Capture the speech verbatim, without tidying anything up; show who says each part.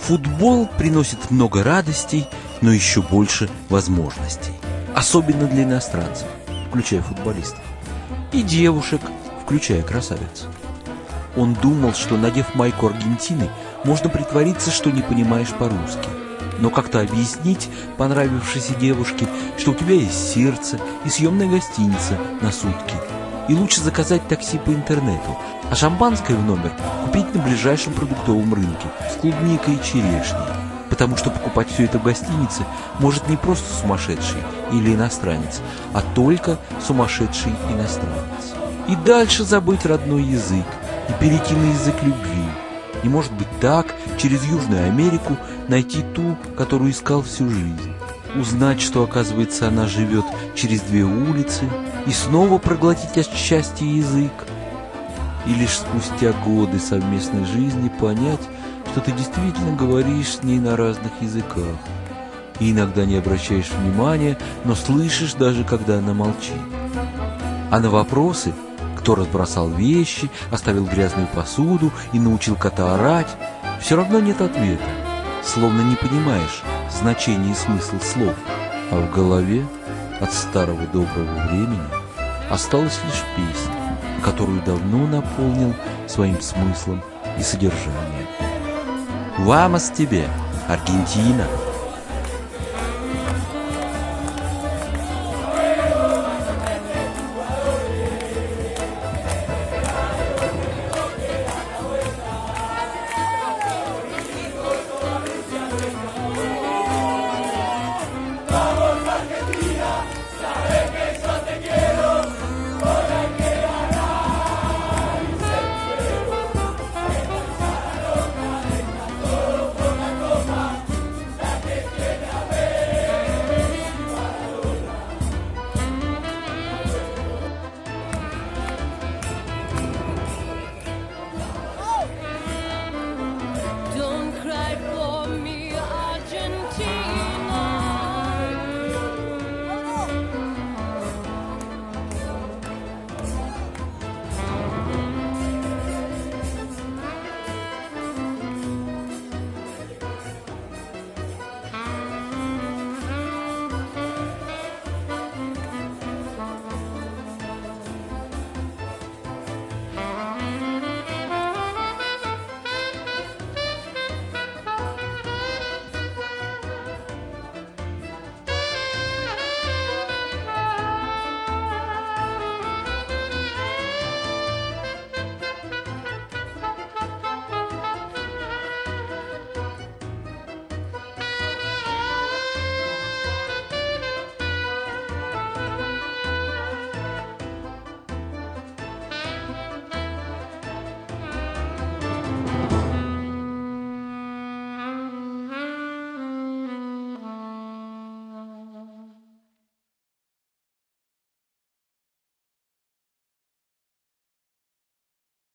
Speaker 1: Футбол приносит много радостей, но еще больше возможностей. Особенно для иностранцев, включая футболистов. И девушек, включая красавиц. Он думал, что, надев майку Аргентины, можно притвориться, что не понимаешь по-русски. Но как-то объяснить понравившейся девушке, что у тебя есть сердце и съемная гостиница на сутки. И лучше заказать такси по интернету, а шампанское в номер купить на ближайшем продуктовом рынке с клубникой и черешней. Потому что покупать все это в гостинице может не просто сумасшедший или иностранец, а только сумасшедший иностранец. И дальше забыть родной язык и перейти на язык любви. И может быть так, через Южную Америку найти ту, которую искал всю жизнь. Узнать, что, оказывается, она живет через две улицы, и снова проглотить от счастья язык. И лишь спустя годы совместной жизни понять, что ты действительно говоришь с ней на разных языках. И иногда не обращаешь внимания, но слышишь даже, когда она молчит. А на вопросы, кто разбросал вещи, оставил грязную посуду и научил кота орать, все равно нет ответа. Словно не понимаешь значение и смысл слов, а в голове от старого доброго времени осталась лишь песня, которую давно наполнил своим смыслом и содержанием. «Вамос тебе, Аргентина!»